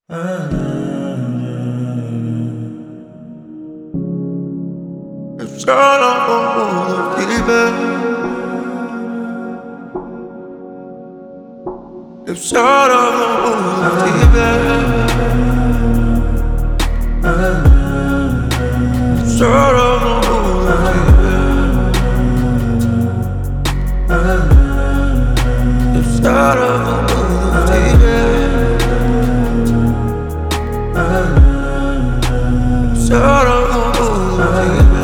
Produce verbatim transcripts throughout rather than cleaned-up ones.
Я всё равно буду в тебе. Я всё равно буду в тебе. Всё равно буду в тебе. Я всё равно буду в тебе. Всё равно буду в тебе.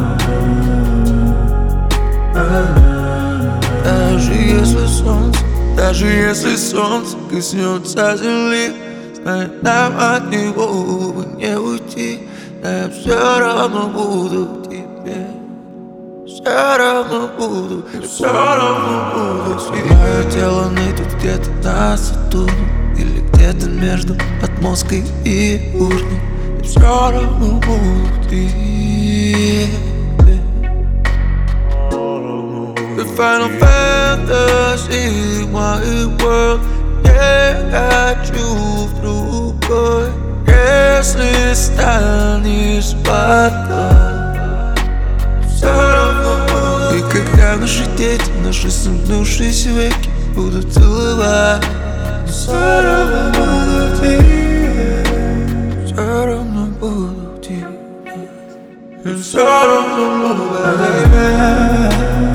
Даже если солнце, даже если солнце коснется земли, знай, нам от него бы не уйти. Я всё равно буду в тебе. Всё равно буду, всё равно буду в тебе. Мое тело нытит где-то на Сатурне, или где-то между отмосткой и урной. Я всё равно буду в тебе. The Final Fantasy, my world, не хочу в другой. Если станешь потом, всё равно буду. И когда наши дети, наши сомкнувшиеся веки будут целовать, всё равно буду в тебе. Всё равно буду в тебе. Всё равно буду в тебе.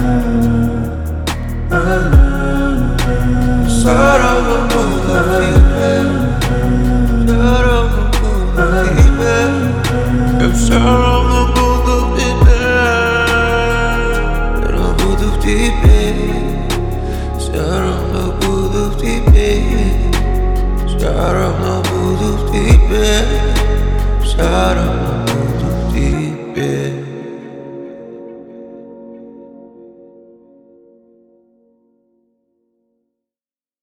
Всё равно буду в тебе. Всё равно буду в тебе. Я всё равно буду в тебе. Всё равно буду в тебе. Всё равно буду в тебе. Всё равно буду в тебе. Всё равно